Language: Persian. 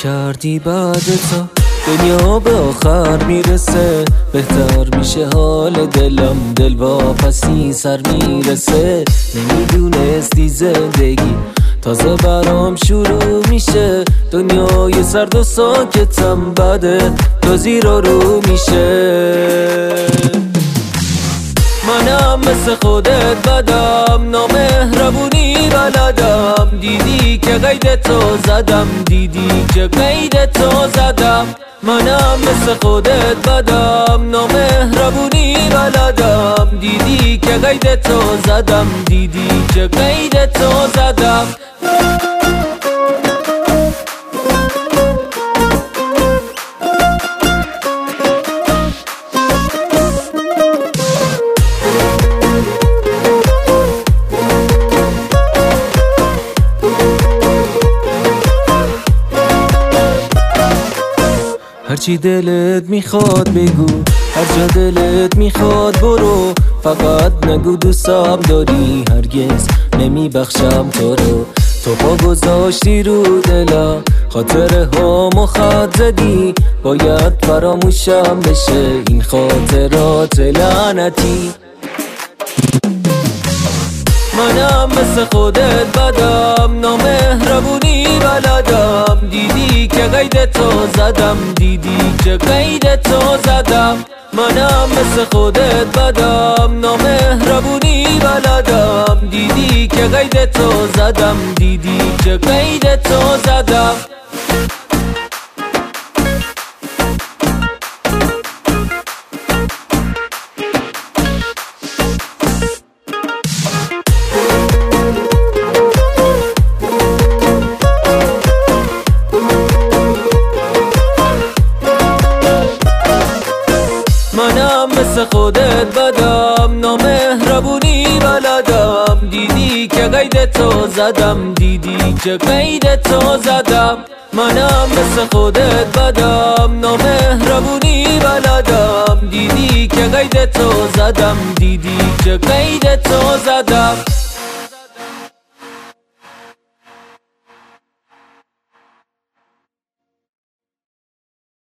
کردی بعد تو دنیا به آخر میرسه، بهتر میشه حال دلم، دل واپسی سر میرسه. نمیدونستی زندگی تازه برام شروع میشه، دنیای سرد و ساکتم بعد تو زیرا رو میشه. منم مثل خودت بدم، نامهربونی بلدم، دیدی که قید تو زدم، دیدی که قید تو زدم. منم مثل خودت بدم، نامهربونی بلدم، دیدی که قید تو زدم، دیدی که قید تو زدم. هرچی دلت میخواد بگو، هر جا دلت میخواد برو، فقط نگو دوستم داری، هرگز نمیبخشم تو رو. تو پا گذاشتی رو دلم، خاطره هامو خط زدی، باید فراموشم بشه این خاطرات لعنتی. منم مثل خودت بدم، نامهربونی بلدم، دیدی که قید تو زدم، دیدی که قید تو زدم. منم مثل خودت بدم، نامهربونی بلدم، دیدی که قید تو زدم، دیدی که قید تو زدم. منم مثل خودت بدم، نامهربونی بلدم، دیدی که قید تو زدم، دیدی که قید تو زدم. منم مثل خودت بدم، نامهربونی بلدم، دیدی که قید تو زدم، دیدی که قید تو زدم.